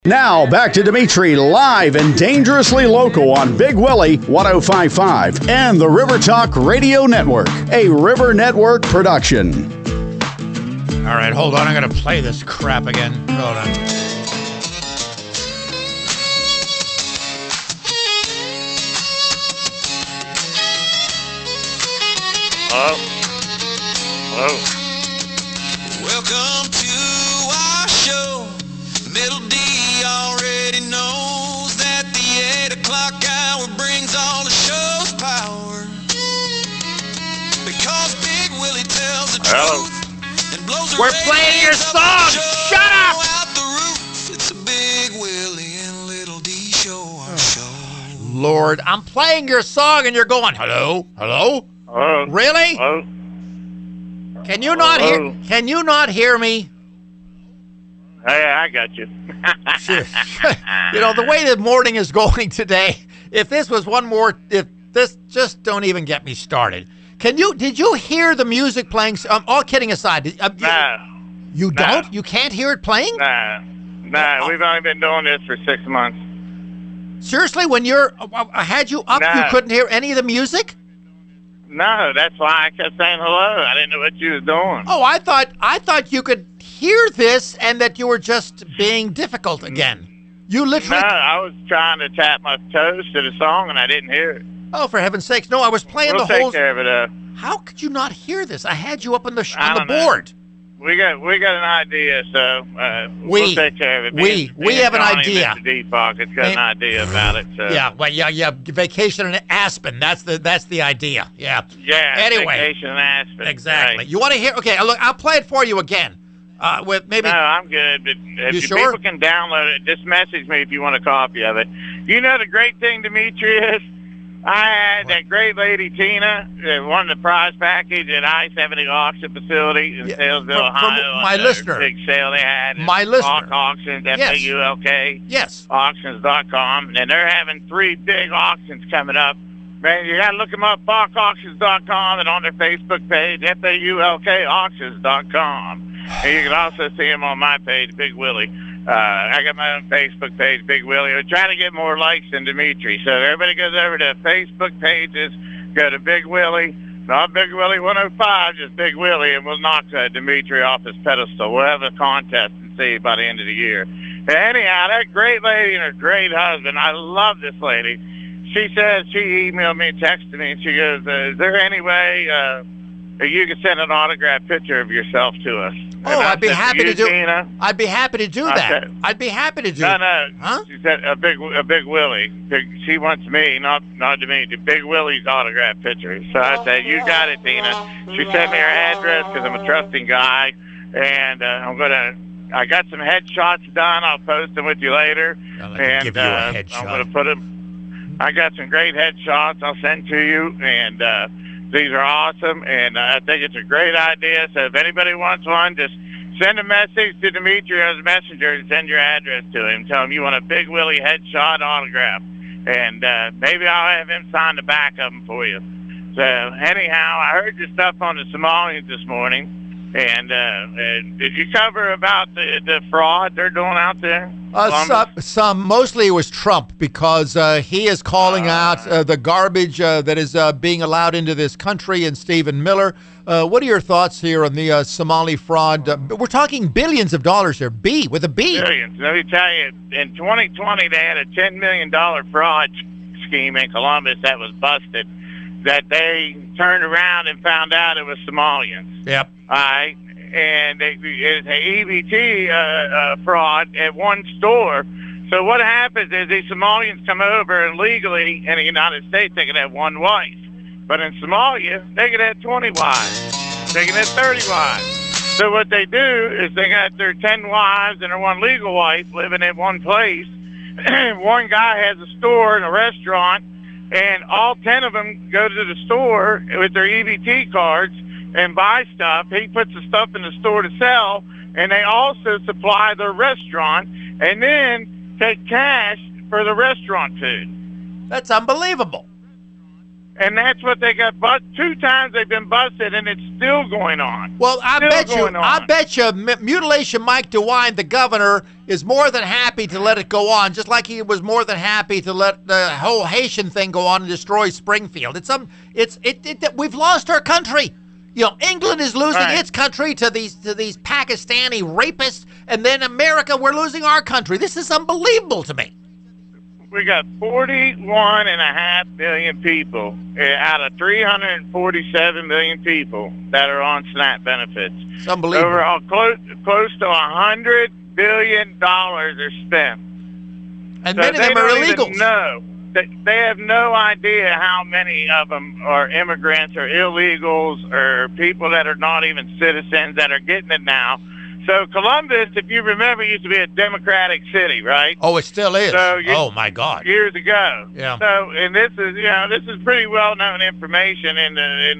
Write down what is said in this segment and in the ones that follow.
Now, back to Dimitri, live and dangerously local on Big Willie 105.5 and the River Talk Radio Network, a River Network production. All right, hold on. I'm going to play this crap again. Hold on. Hello? Hello? Welcome to our show. Middle D already knows that the 8 o'clock hour brings all the show's power. Because Big Willie tells the Hello? truth and blows the We're playing your song. Shut up. Out the roof. It's a Big Willie and Little D show, our show. Lord, I'm playing your song and you're going, hello? Hello? Hello? Really? Hello? Can you not hear? Hello? Can you not hear me? Hey, I got you. You know, the way the morning is going today, if this just don't even get me started. Did you hear the music playing? All kidding aside. Nah. You Nah. don't? You can't hear it playing? Nah, we've only been doing this for 6 months. Seriously, when I had you up, you Nah. couldn't hear any of the music? No, that's why I kept saying hello. I didn't know what you was doing. Oh, I thought you could hear this and that you were just being difficult again. You No, literally... I was trying to tap my toes to the song and I didn't hear it. Oh, for heaven's sakes. No, I was playing We'll the whole... take care of it. How could you not hear this? I had you up on the I don't know. board. We got an idea, so We- we'll take care of it. we have an idea. Mr. D Pocket's got an idea about it. So. Yeah, well, yeah. Vacation in Aspen. That's the idea. Yeah. Yeah. Anyway. Vacation in Aspen. Exactly. Right. You want to hear? Okay, look, I'll play it for you again. With maybe. No, I'm good. But if You sure? people can download it, just message me if you want a copy of it. You know the great thing, Dimitri, is I had that great lady Tina that won the prize package at I-70 auction facility in Yeah, Salesville, from Ohio. my on the listener. Big sale they had. My listener. Falk Auctions, Yes. FAULK. Yes. Auctions.com, and they're having 3 big auctions coming up. Man, you got to look them up, FalkAuctions.com, and on their Facebook page, FAULK Auctions.com. And you can also see them on my page, Big Willie. I got my own Facebook page, Big Willie. We're trying to get more likes than Dimitri. So everybody goes over to Facebook pages, go to Big Willie, not Big Willie 105, just Big Willie, and we'll knock Dimitri off his pedestal. We'll have a contest and see by the end of the year. Anyhow, that great lady and her great husband, I love this lady. She says, she emailed me and texted me, and she goes, is there any way you can send an autographed picture of yourself to us? Oh, I'd be happy to do. Tina? I'd be happy to do that. Okay. I'd be happy to do. No. Huh? She said a big Willie. She wants me, not to me. The Big Willie's autographed picture. So I said, you got it, Tina. She sent me her address because I'm a trusting guy, and I got some headshots done. I'll post them with you later. I'll give you a headshot. I'm gonna put them. I got some great headshots. I'll send to you, and these are awesome. And I think it's a great idea. So if anybody wants one, just send a message to Dimitri as a messenger and send your address to him. Tell him you want a Big Willie headshot autograph, and maybe I'll have him sign the back of them for you. So anyhow, I heard your stuff on the Somalians this morning. And did you cover about the fraud they're doing out there? Some mostly it was Trump because he is calling out the garbage that is being allowed into this country, and Stephen Miller. What are your thoughts here on the Somali fraud? We're talking billions of dollars here. With a B. Billions. Let me tell you, in 2020 they had a $10 million fraud scheme in Columbus that was busted, that they turned around and found out it was Somalians. Yep. All right, and it's an EBT fraud at one store. So what happens is these Somalians come over, and legally in the United States they can have one wife, but in Somalia they can have 20 wives, they can have 30 wives. So what they do is they got their 10 wives and their one legal wife living in one place. One guy has a store and a restaurant, and all 10 of them go to the store with their EBT cards and buy stuff. He puts the stuff in the store to sell, and they also supply their restaurant and then take cash for the restaurant food. That's unbelievable. And that's what they got busted. 2 times they've been busted, and it's still going on. Well, I bet you, Mutilation Mike DeWine, the governor, is more than happy to let it go on, just like he was more than happy to let the whole Haitian thing go on and destroy Springfield. We've lost our country. You know, England is losing its country to these Pakistani rapists, and then America, we're losing our country. This is unbelievable to me. We got 41.5 million people out of 347 million people that are on SNAP benefits. It's unbelievable. Overall, close to $100 billion are spent. And many of them are illegals. No. They have no idea how many of them are immigrants or illegals or people that are not even citizens that are getting it now. So Columbus, if you remember, used to be a Democratic city, right? Oh, it still is. So oh my God! Years ago. Yeah. So, and this is pretty well known information in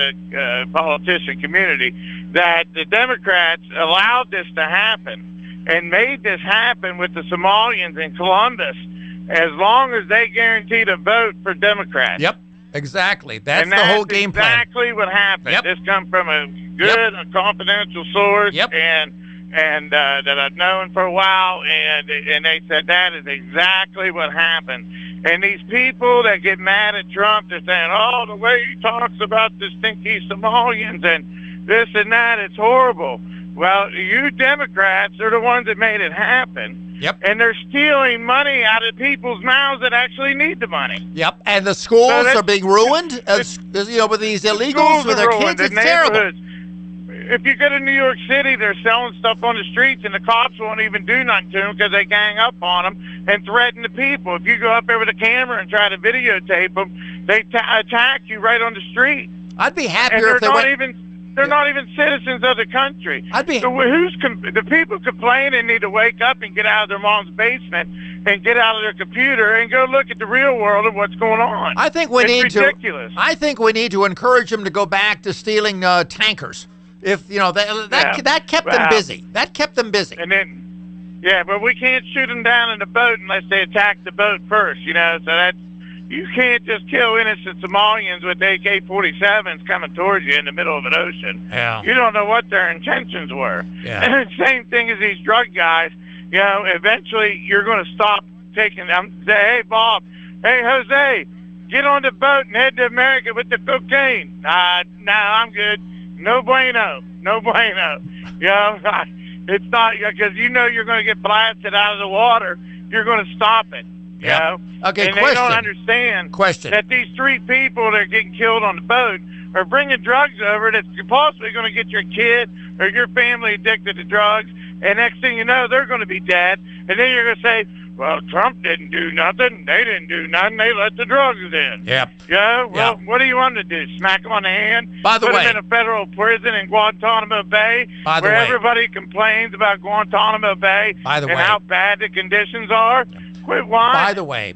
the politician community that the Democrats allowed this to happen and made this happen with the Somalians in Columbus, as long as they guaranteed a vote for Democrats. Yep, exactly. That's the whole game plan. Exactly what happened. Yep. This comes from a good, confidential source, Yep. and that I've known for a while, and they said that is exactly what happened. And these people that get mad at Trump, they're saying, oh, the way he talks about the stinky Somalians and this and that, it's horrible. Well, you Democrats are the ones that made it happen. Yep. And they're stealing money out of people's mouths that actually need the money. Yep. And the schools are being ruined, with these illegals with their kids. It's terrible. If you go to New York City, they're selling stuff on the streets, and the cops won't even do nothing to them because they gang up on them and threaten the people. If you go up there with a camera and try to videotape them, they attack you right on the street. I'd be happier if they went... They're not even citizens of the country. So the people complaining need to wake up and get out of their mom's basement and get out of their computer and go look at the real world of what's going on. I think we it's ridiculous. I think we need to encourage them to go back to stealing tankers. If that kept them busy. That kept them busy. And then, but we can't shoot them down in the boat unless they attack the boat first. So that's. You can't just kill innocent Somalians with AK-47s coming towards you in the middle of an ocean. Yeah. You don't know what their intentions were. Yeah. And the same thing as these drug guys. Eventually you're going to stop taking them. Say, hey, Bob, hey, Jose, get on the boat and head to America with the cocaine. No, I'm good. No bueno. No bueno. It's not, because you're going to get blasted out of the water. You're going to stop it. Yeah. Okay, and question. They don't understand that these 3 people that are getting killed on the boat are bringing drugs over that's possibly going to get your kid or your family addicted to drugs. And next thing you know, they're going to be dead. And then you're going to say, well, Trump didn't do nothing. They didn't do nothing. They let the drugs in. Yep. Yeah? Well, what do you want to do? Smack them on the hand? By the way. Put them in a federal prison in Guantanamo Bay where everybody complains about Guantanamo Bay and how bad the conditions are? Quit whining. By the way.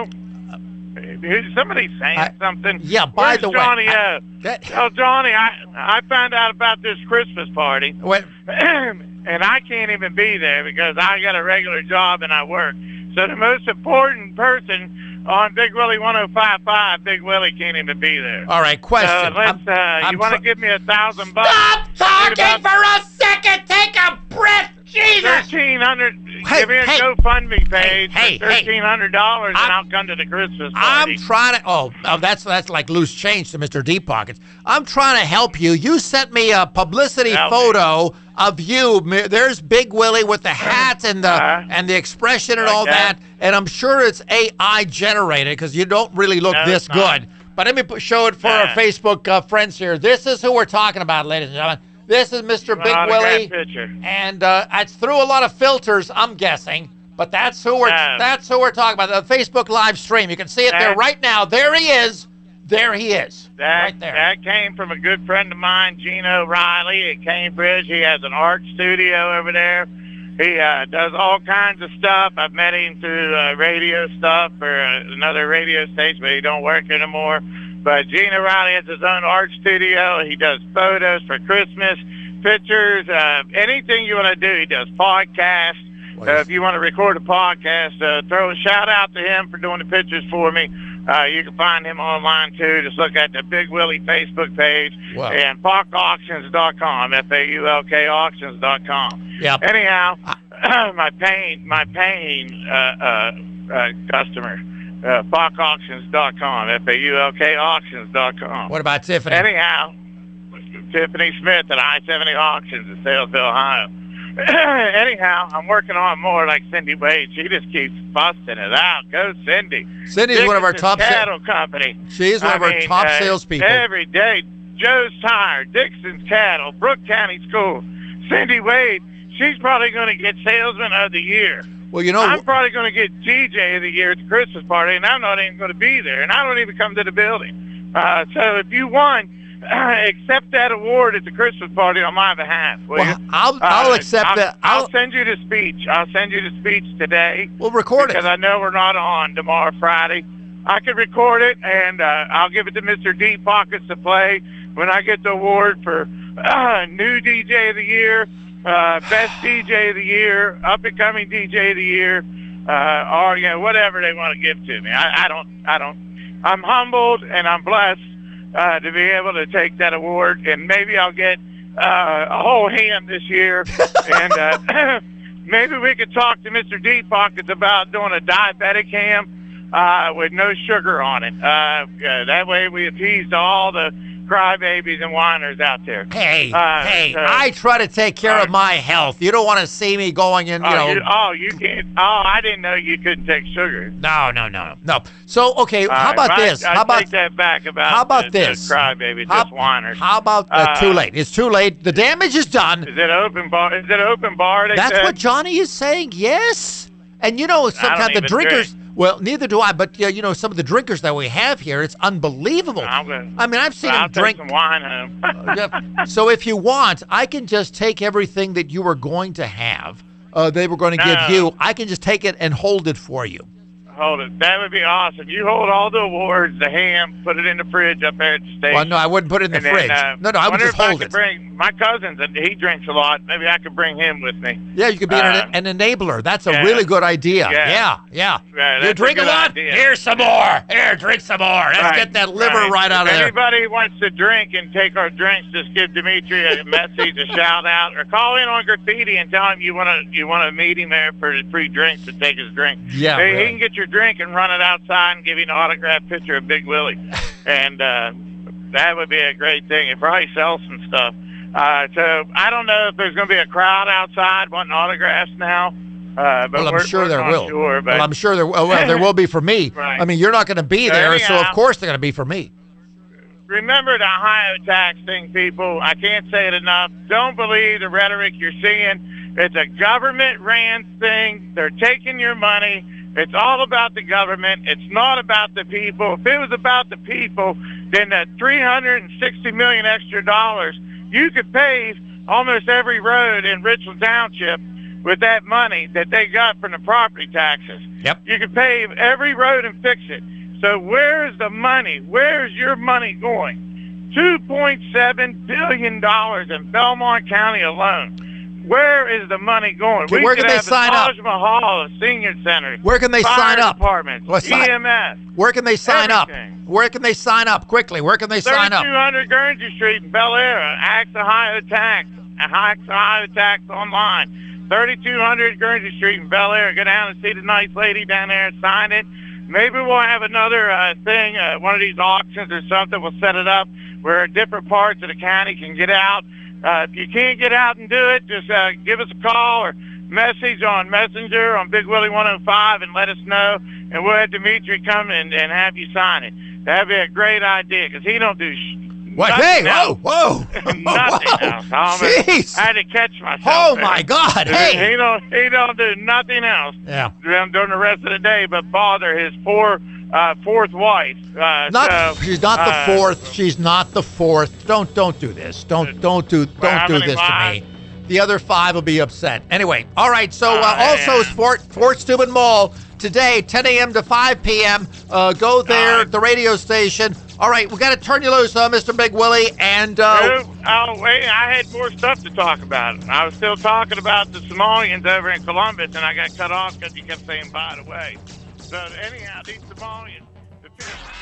Somebody's saying something. Yeah, by the Johnny, way. Johnny, I found out about this Christmas party. And I can't even be there because I got a regular job and I work. So the most important person on Big Willie 105.5, Big Willie can't even be there. All right, question. You want to give me $1,000? Stop talking for a second. Take a breath. Jesus. 1,300. Give me a GoFundMe page for $1,300, and I'll come to the Christmas party. I'm trying to. Oh, that's like loose change to Mr. Deep Pockets. I'm trying to help you. You sent me a publicity photo of you. There's Big Willie with the hat and the expression and all that. And I'm sure it's AI generated because you don't really look this good. But let me show it for our Facebook friends here. This is who we're talking about, ladies and gentlemen. This is Mr. Big Willie, and it's through a lot of filters, I'm guessing, but that's who we're talking about. The Facebook live stream, you can see it there right now. There he is. There he is. Right there. That came from a good friend of mine, Gene O'Reilly at Cambridge. He has an art studio over there. He does all kinds of stuff. I've met him through radio stuff for another radio station, but he don't work anymore. But Gene O'Reilly has his own art studio. He does photos for Christmas, pictures, anything you want to do. He does podcasts. If you want to record a podcast, throw a shout out to him for doing the pictures for me. You can find him online, too. Just look at the Big Willie Facebook page and falkauctions.com, F-A-U-L-K auctions.com. Yep. Anyhow, my paying customer, falkauctions.com, F-A-U-L-K auctions.com. What about Tiffany? Anyhow, Tiffany Smith at I-70 Auctions in Salesville, Ohio. Anyhow, I'm working on more like Cindy Wade. She just keeps busting it out. Go, Cindy. Cindy's one of our top cattle company. She is one of our top salespeople. Every day, Joe's Tire, Dixon's Cattle, Brooke County School. Cindy Wade, she's probably going to get Salesman of the Year. Well, you know, I'm probably going to get DJ of the Year at the Christmas party, and I'm not even going to be there, and I don't even come to the building. So if you won, accept that award at the Christmas party on my behalf. I'll accept that. I'll send you the speech. I'll send you the speech today. We'll record it. Because I know we're not on tomorrow, Friday. I could record it, and I'll give it to Mr. Deep Pockets to play when I get the award for new DJ of the year, best DJ of the year, up-and-coming DJ of the year, or whatever they want to give to me. I don't. I'm humbled and I'm blessed to be able to take that award, and maybe I'll get a whole ham this year, and maybe we could talk to Mr. Deep Pockets about doing a diabetic ham with no sugar on it. That way we appease all the crybabies and whiners out there. Hey, I try to take care of my health. You don't want to see me going in, you can't. Oh, I didn't know you couldn't take sugar. No. So, okay, how about this? I take that back about how about the this? Crybabies, just whiners. How about too late? It's too late. The damage is done. Is it open bar? That's what Johnny is saying, yes. And sometimes the drinkers... Well, neither do I, but some of the drinkers that we have here, it's unbelievable. I've seen them drink. Take some wine home. So if you want, I can just take everything that you were going to have, they were going to give you. I can just take it and hold it for you. Hold it. That would be awesome. You hold all the awards, the ham, put it in the fridge up there at the station. Well, no, I wouldn't put it in the fridge. No, I would just hold it. My cousin, he drinks a lot. Maybe I could bring him with me. Yeah, you could be an enabler. That's a really good idea. Yeah. You drink a lot? Idea. Here's some more. Here, drink some more. Let's get that liver right out of there. If anybody wants to drink and take our drinks, just give Dimitri a message, a shout out, or call in on Graffiti and tell him you want to meet him there for the free drinks to take his drink. Yeah, he can get your drink and run it outside and give you an autographed picture of Big Willie. And that would be a great thing. It probably sells some stuff. So I don't know if there's going to be a crowd outside wanting autographs now. But I'm sure there will. Sure, but I'm sure there will be for me. Right. I mean, you're not going to be there, anyhow, so of course they're going to be for me. Remember the Ohio tax thing, people. I can't say it enough. Don't believe the rhetoric you're seeing. It's a government-ran thing. They're taking your money. It's all about the government. It's not about the people. If it was about the people, then the $360 million extra dollars, you could pave almost every road in Richland Township with that money that they got from the property taxes. Yep. You could pave every road and fix it. So where is the money? Where's your money going? $2.7 billion in Belmont County alone. Where is the money going? Where can they sign up? Taj Mahal, a senior center. Where can they sign up? Departments, EMS. Where can they sign everything. up? Where can they sign up? Quickly, where can they sign up? 3200 Guernsey Street in Bel Air. Axe Ohio Tax. Axe Ohio Tax online. 3200 Guernsey Street in Bel Air. Go down and see the nice lady down there and sign it. Maybe we'll have another thing, one of these auctions or something. We'll set it up where different parts of the county can get out. If you can't get out and do it, just give us a call or message on Messenger on Big Willie 105 and let us know, and we'll have Dimitri come and have you sign it. That'd be a great idea because he don't do what? Hey, whoa. Nothing else. Jeez. I had to catch myself. Oh, there. my God. Hey. He don't do nothing else during the rest of the day but bother his fourth wife. She's not the fourth. She's not the fourth. Don't do this. Don't do this to me. The other 5 will be upset. Anyway, all right. So also Fort Steuben Mall today, 10 a.m. to 5 p.m. Go there at the radio station. All right, we got to turn you loose, Mr. Big Willie. And wait, I had more stuff to talk about. I was still talking about the Somalians over in Columbus, and I got cut off because you kept saying, by the way. So anyhow, these Somalians, the Phil.